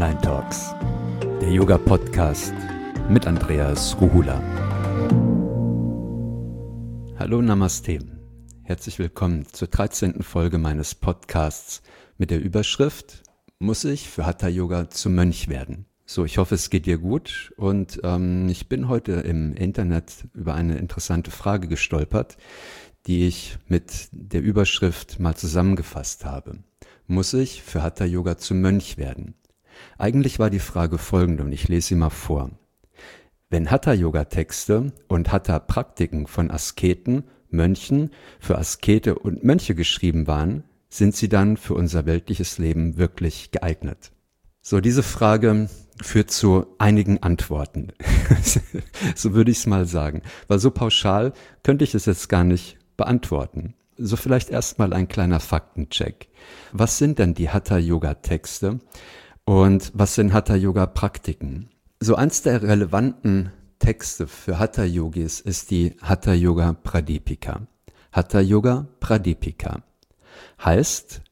Online Talks, der Yoga-Podcast mit Andreas Ruhula. Hallo Namaste, herzlich willkommen zur 13. Folge meines Podcasts mit der Überschrift Muss ich für Hatha Yoga zum Mönch werden? So, ich hoffe, es geht dir gut und ich bin heute im Internet über eine interessante Frage gestolpert, die ich mit der Überschrift mal zusammengefasst habe. Muss ich für Hatha Yoga zum Mönch werden? Eigentlich war die Frage folgende und ich lese sie mal vor. Wenn Hatha-Yoga-Texte und Hatha-Praktiken von Asketen, Mönchen, für Askete und Mönche geschrieben waren, sind sie dann für unser weltliches Leben wirklich geeignet? So, diese Frage führt zu einigen Antworten. So würde ich es mal sagen. Weil so pauschal könnte ich es jetzt gar nicht beantworten. So vielleicht erstmal ein kleiner Faktencheck. Was sind denn die Hatha-Yoga-Texte? Und was sind Hatha-Yoga-Praktiken? So eins der relevanten Texte für Hatha-Yogis ist die Hatha-Yoga-Pradipika. Hatha-Yoga-Pradipika heißt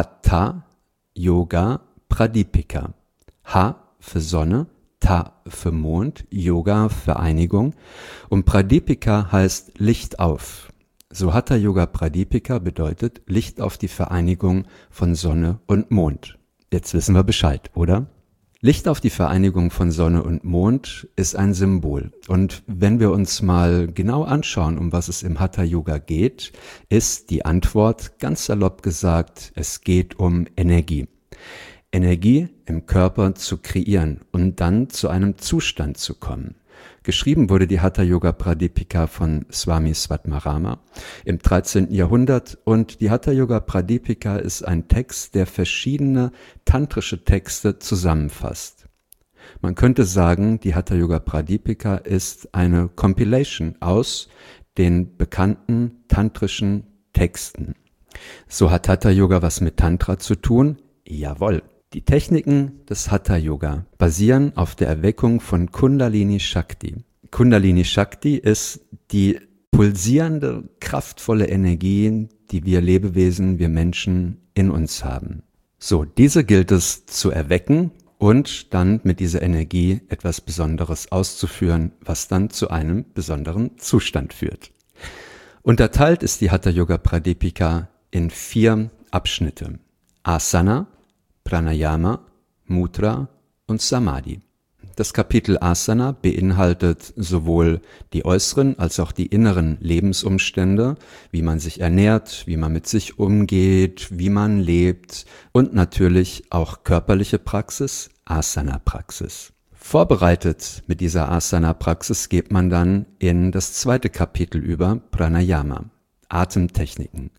Hatha-Yoga-Pradipika. Ha für Sonne, Ta für Mond, Yoga für Einigung und Pradipika heißt Licht auf. So Hatha-Yoga-Pradipika bedeutet Licht auf die Vereinigung von Sonne und Mond. Jetzt wissen wir Bescheid, oder? Licht auf die Vereinigung von Sonne und Mond ist ein Symbol. Und wenn wir uns mal genau anschauen, um was es im Hatha-Yoga geht, ist die Antwort ganz salopp gesagt, es geht um Energie. Energie im Körper zu kreieren und dann zu einem Zustand zu kommen. Geschrieben wurde die Hatha-Yoga-Pradipika von Swami Svatmarama im 13. Jahrhundert und die Hatha-Yoga-Pradipika ist ein Text, der verschiedene tantrische Texte zusammenfasst. Man könnte sagen, die Hatha-Yoga-Pradipika ist eine Compilation aus den bekannten tantrischen Texten. So hat Hatha-Yoga was mit Tantra zu tun? Jawohl. Die Techniken des Hatha-Yoga basieren auf der Erweckung von Kundalini Shakti. Kundalini Shakti ist die pulsierende, kraftvolle Energie, die wir Lebewesen, wir Menschen in uns haben. So, diese gilt es zu erwecken und dann mit dieser Energie etwas Besonderes auszuführen, was dann zu einem besonderen Zustand führt. Unterteilt ist die Hatha-Yoga-Pradipika in 4 Abschnitte. Asana, Pranayama, Mudra und Samadhi. Das Kapitel Asana beinhaltet sowohl die äußeren als auch die inneren Lebensumstände, wie man sich ernährt, wie man mit sich umgeht, wie man lebt und natürlich auch körperliche Praxis, Asana-Praxis. Vorbereitet mit dieser Asana-Praxis geht man dann in das 2. Kapitel über Pranayama, Atemtechniken,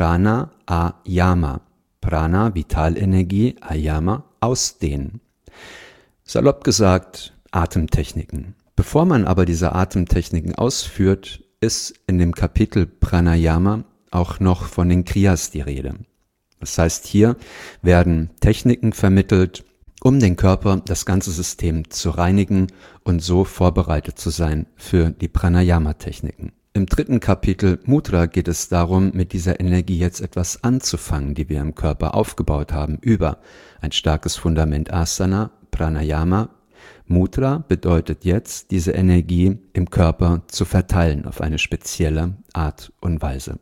Prana-Ayama. Prana, Vitalenergie, Ayama, ausdehnen. Salopp gesagt, Atemtechniken. Bevor man aber diese Atemtechniken ausführt, ist in dem Kapitel Pranayama auch noch von den Kriyas die Rede. Das heißt, hier werden Techniken vermittelt, um den Körper, das ganze System zu reinigen und so vorbereitet zu sein für die Pranayama-Techniken. Im 3. Kapitel Mudra geht es darum, mit dieser Energie jetzt etwas anzufangen, die wir im Körper aufgebaut haben, über ein starkes Fundament Asana, Pranayama. Mudra bedeutet jetzt, diese Energie im Körper zu verteilen auf eine spezielle Art und Weise.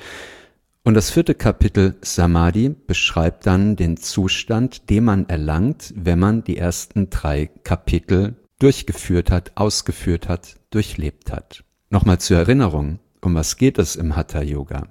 Und das 4. Kapitel Samadhi beschreibt dann den Zustand, den man erlangt, wenn man die ersten 3 Kapitel durchgeführt hat, ausgeführt hat, durchlebt hat. Nochmal zur Erinnerung, um was geht es im Hatha-Yoga?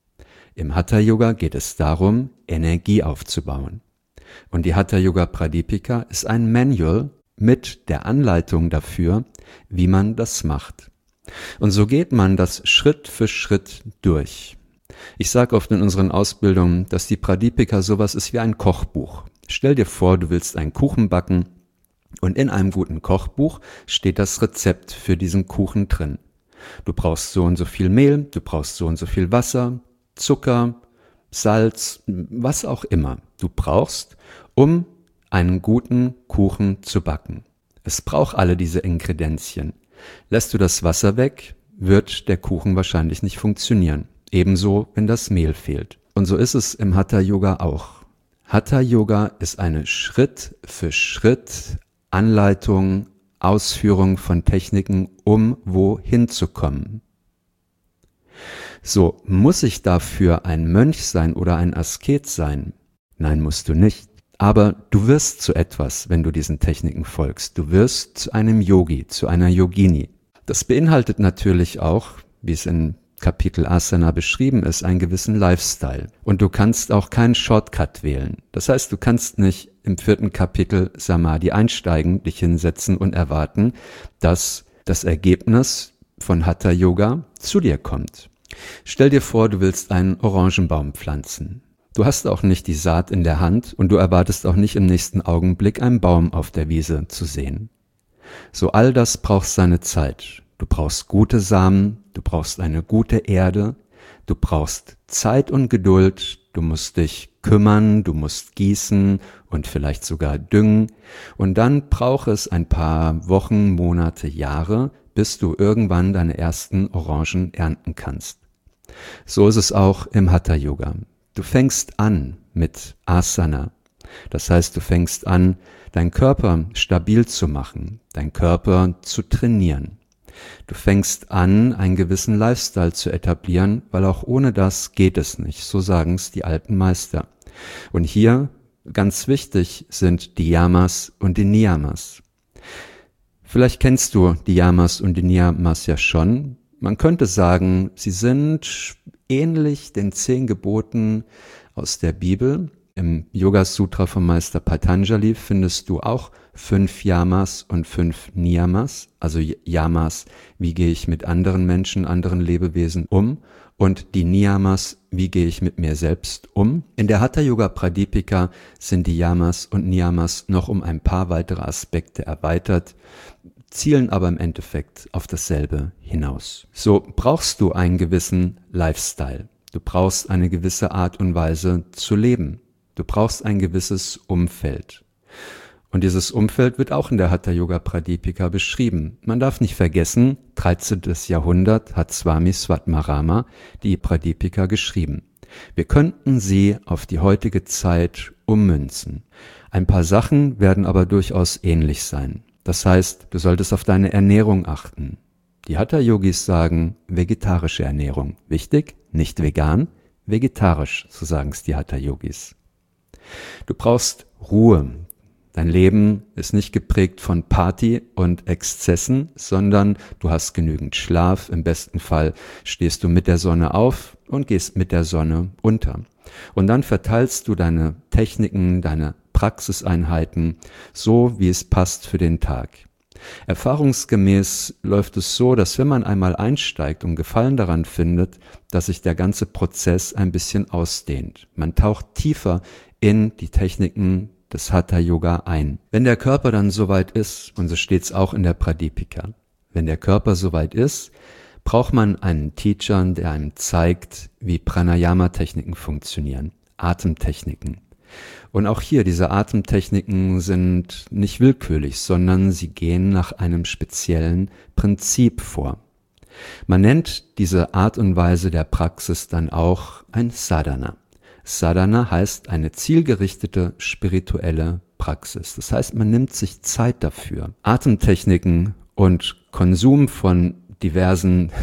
Im Hatha-Yoga geht es darum, Energie aufzubauen. Und die Hatha-Yoga-Pradipika ist ein Manual mit der Anleitung dafür, wie man das macht. Und so geht man das Schritt für Schritt durch. Ich sage oft in unseren Ausbildungen, dass die Pradipika sowas ist wie ein Kochbuch. Stell dir vor, du willst einen Kuchen backen und in einem guten Kochbuch steht das Rezept für diesen Kuchen drin. Du brauchst so und so viel Mehl, du brauchst so und so viel Wasser, Zucker, Salz, was auch immer du brauchst, um einen guten Kuchen zu backen. Es braucht alle diese Ingredienzien. Lässt du das Wasser weg, wird der Kuchen wahrscheinlich nicht funktionieren. Ebenso, wenn das Mehl fehlt. Und so ist es im Hatha-Yoga auch. Hatha Yoga ist eine Schritt für Schritt Anleitung, Ausführung von Techniken, um wohin zu kommen. So, muss ich dafür ein Mönch sein oder ein Asket sein? Nein, musst du nicht. Aber du wirst zu etwas, wenn du diesen Techniken folgst. Du wirst zu einem Yogi, zu einer Yogini. Das beinhaltet natürlich auch, wie es in Kapitel Asana beschrieben ist, einen gewissen Lifestyle. Und du kannst auch keinen Shortcut wählen. Das heißt, du kannst nicht im 4. Kapitel Samadhi einsteigen, dich hinsetzen und erwarten, dass das Ergebnis von Hatha Yoga zu dir kommt. Stell dir vor, du willst einen Orangenbaum pflanzen. Du hast auch nicht die Saat in der Hand und du erwartest auch nicht im nächsten Augenblick einen Baum auf der Wiese zu sehen. So all das braucht seine Zeit. Du brauchst gute Samen, du brauchst eine gute Erde, du brauchst Zeit und Geduld, du musst dich kümmern, du musst gießen und vielleicht sogar düngen und dann braucht es ein paar Wochen, Monate, Jahre, bis du irgendwann deine ersten Orangen ernten kannst. So ist es auch im Hatha Yoga. Du fängst an mit Asana. Das heißt, du fängst an, deinen Körper stabil zu machen, deinen Körper zu trainieren. Du fängst an, einen gewissen Lifestyle zu etablieren, weil auch ohne das geht es nicht. So sagen es die alten Meister. Und hier, ganz wichtig, sind die Yamas und die Niyamas. Vielleicht kennst du die Yamas und die Niyamas ja schon. Man könnte sagen, sie sind ähnlich den 10 Geboten aus der Bibel. Im Yoga Sutra vom Meister Patanjali findest du auch 5 Yamas und 5 Niyamas. Also Yamas, wie gehe ich mit anderen Menschen, anderen Lebewesen um? Und die Niyamas, wie gehe ich mit mir selbst um? In der Hatha Yoga Pradipika sind die Yamas und Niyamas noch um ein paar weitere Aspekte erweitert, zielen aber im Endeffekt auf dasselbe hinaus. So brauchst du einen gewissen Lifestyle. Du brauchst eine gewisse Art und Weise zu leben. Du brauchst ein gewisses Umfeld. Und dieses Umfeld wird auch in der Hatha Yoga Pradipika beschrieben. Man darf nicht vergessen, 13. Jahrhundert hat Swami Svatmarama die Pradipika geschrieben. Wir könnten sie auf die heutige Zeit ummünzen. Ein paar Sachen werden aber durchaus ähnlich sein. Das heißt, du solltest auf deine Ernährung achten. Die Hatha-Yogis sagen vegetarische Ernährung. Wichtig, nicht vegan, vegetarisch, so sagen es die Hatha-Yogis. Du brauchst Ruhe. Dein Leben ist nicht geprägt von Party und Exzessen, sondern du hast genügend Schlaf. Im besten Fall stehst du mit der Sonne auf und gehst mit der Sonne unter. Und dann verteilst du deine Techniken, deine Praxiseinheiten, so wie es passt für den Tag. Erfahrungsgemäß läuft es so, dass wenn man einmal einsteigt und Gefallen daran findet, dass sich der ganze Prozess ein bisschen ausdehnt. Man taucht tiefer in die Techniken des Hatha Yoga ein. Wenn der Körper dann soweit ist, und so steht es auch in der Pradipika, wenn der Körper soweit ist, braucht man einen Teacher, der einem zeigt, wie Pranayama-Techniken funktionieren, Atemtechniken. Und auch hier, diese Atemtechniken sind nicht willkürlich, sondern sie gehen nach einem speziellen Prinzip vor. Man nennt diese Art und Weise der Praxis dann auch ein Sadhana. Sadhana heißt eine zielgerichtete spirituelle Praxis. Das heißt, man nimmt sich Zeit dafür. Atemtechniken und Konsum von diversen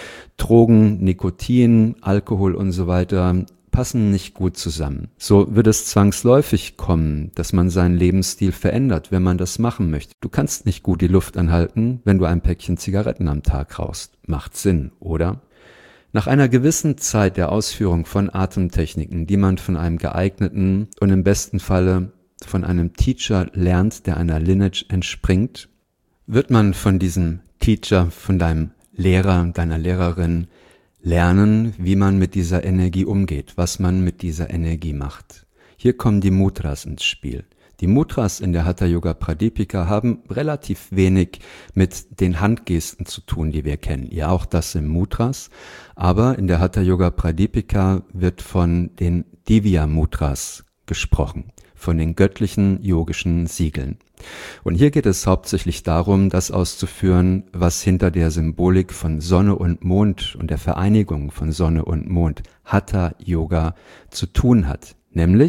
Drogen, Nikotin, Alkohol und so weiter passen nicht gut zusammen. So wird es zwangsläufig kommen, dass man seinen Lebensstil verändert, wenn man das machen möchte. Du kannst nicht gut die Luft anhalten, wenn du ein Päckchen Zigaretten am Tag rauchst. Macht Sinn, oder? Nach einer gewissen Zeit der Ausführung von Atemtechniken, die man von einem geeigneten und im besten Falle von einem Teacher lernt, der einer Lineage entspringt, wird man von diesem Teacher, von deinem Lehrer, deiner Lehrerin lernen, wie man mit dieser Energie umgeht, was man mit dieser Energie macht. Hier kommen die Mudras ins Spiel. Die Mudras in der Hatha Yoga Pradipika haben relativ wenig mit den Handgesten zu tun, die wir kennen. Ja, auch das sind Mudras, aber in der Hatha Yoga Pradipika wird von den Divya Mudras gesprochen, von den göttlichen yogischen Siegeln. Und hier geht es hauptsächlich darum, das auszuführen, was hinter der Symbolik von Sonne und Mond und der Vereinigung von Sonne und Mond, Hatha Yoga, zu tun hat. Nämlich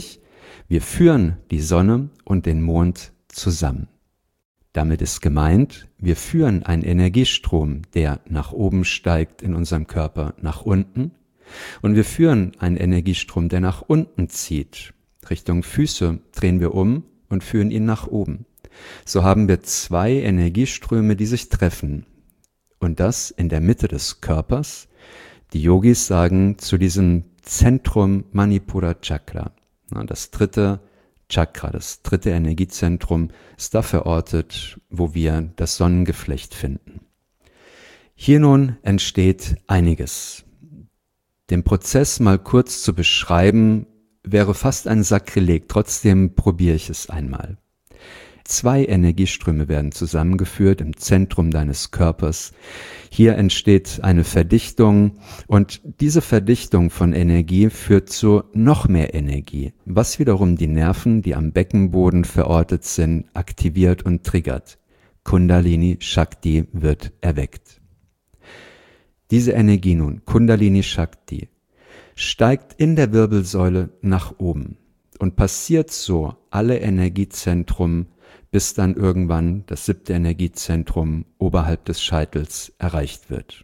Wir führen die Sonne und den Mond zusammen. Damit ist gemeint, wir führen einen Energiestrom, der nach oben steigt in unserem Körper, nach unten. Und wir führen einen Energiestrom, der nach unten zieht. Richtung Füße drehen wir um und führen ihn nach oben. So haben wir zwei Energieströme, die sich treffen. Und das in der Mitte des Körpers. Die Yogis sagen zu diesem Zentrum Manipura Chakra. Das dritte Chakra, das dritte Energiezentrum, ist da verortet, wo wir das Sonnengeflecht finden. Hier nun entsteht einiges. Den Prozess mal kurz zu beschreiben, wäre fast ein Sakrileg, trotzdem probiere ich es einmal. Zwei Energieströme werden zusammengeführt im Zentrum deines Körpers. Hier entsteht eine Verdichtung und diese Verdichtung von Energie führt zu noch mehr Energie, was wiederum die Nerven, die am Beckenboden verortet sind, aktiviert und triggert. Kundalini Shakti wird erweckt. Diese Energie nun, Kundalini Shakti, steigt in der Wirbelsäule nach oben und passiert so alle Energiezentren, bis dann irgendwann das 7. Energiezentrum oberhalb des Scheitels erreicht wird.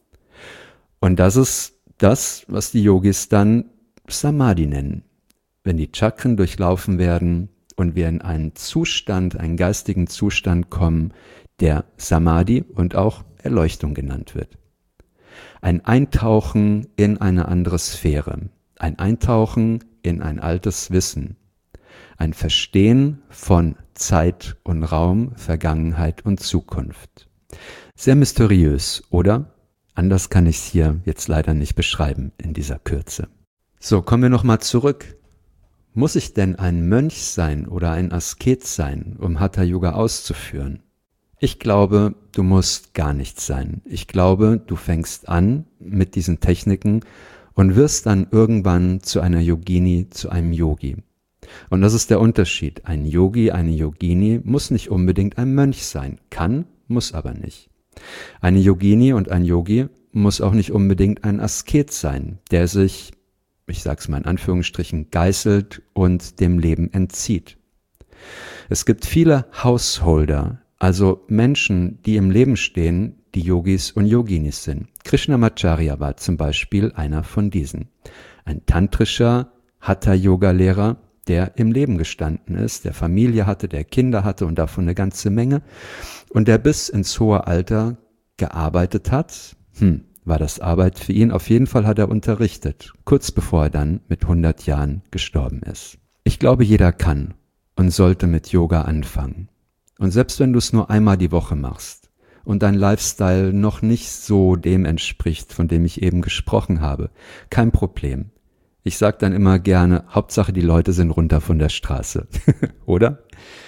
Und das ist das, was die Yogis dann Samadhi nennen. Wenn die Chakren durchlaufen werden und wir in einen Zustand, einen geistigen Zustand kommen, der Samadhi und auch Erleuchtung genannt wird. Ein Eintauchen in eine andere Sphäre, ein Eintauchen in ein altes Wissen, ein Verstehen von Zeit und Raum, Vergangenheit und Zukunft. Sehr mysteriös, oder? Anders kann ich es hier jetzt leider nicht beschreiben in dieser Kürze. So, kommen wir nochmal zurück. Muss ich denn ein Mönch sein oder ein Asket sein, um Hatha Yoga auszuführen? Ich glaube, du musst gar nichts sein. Ich glaube, du fängst an mit diesen Techniken und wirst dann irgendwann zu einer Yogini, zu einem Yogi. Und das ist der Unterschied. Ein Yogi, eine Yogini muss nicht unbedingt ein Mönch sein. Kann, muss aber nicht. Eine Yogini und ein Yogi muss auch nicht unbedingt ein Asket sein, der sich, ich sag's mal in Anführungsstrichen, geißelt und dem Leben entzieht. Es gibt viele Householder, also Menschen, die im Leben stehen, die Yogis und Yoginis sind. Krishnamacharya war zum Beispiel einer von diesen. Ein tantrischer Hatha-Yoga-Lehrer, der im Leben gestanden ist, der Familie hatte, der Kinder hatte und davon eine ganze Menge und der bis ins hohe Alter gearbeitet hat. War das Arbeit für ihn? Auf jeden Fall hat er unterrichtet, kurz bevor er dann mit 100 Jahren gestorben ist. Ich glaube, jeder kann und sollte mit Yoga anfangen. Und selbst wenn du es nur einmal die Woche machst und dein Lifestyle noch nicht so dem entspricht, von dem ich eben gesprochen habe, kein Problem. Ich sage dann immer gerne, Hauptsache die Leute sind runter von der Straße, oder?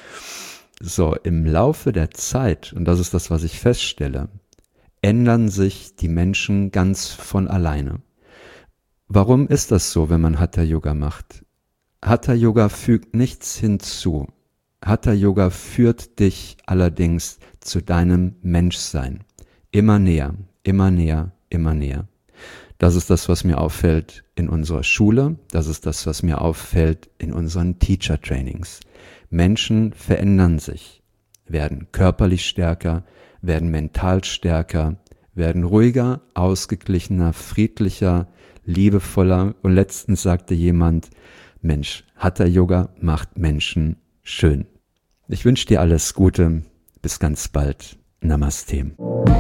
So, im Laufe der Zeit, und das ist das, was ich feststelle, ändern sich die Menschen ganz von alleine. Warum ist das so, wenn man Hatha Yoga macht? Hatha Yoga fügt nichts hinzu. Hatha Yoga führt dich allerdings zu deinem Menschsein. Immer näher, immer näher, immer näher. Das ist das, was mir auffällt in unserer Schule. Das ist das, was mir auffällt in unseren Teacher-Trainings. Menschen verändern sich, werden körperlich stärker, werden mental stärker, werden ruhiger, ausgeglichener, friedlicher, liebevoller. Und letztens sagte jemand, Mensch, Hatha Yoga macht Menschen schön. Ich wünsche dir alles Gute. Bis ganz bald. Namaste.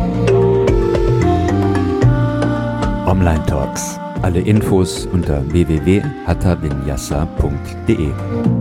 Online Talks. Alle Infos unter www.hathavinyasa.de.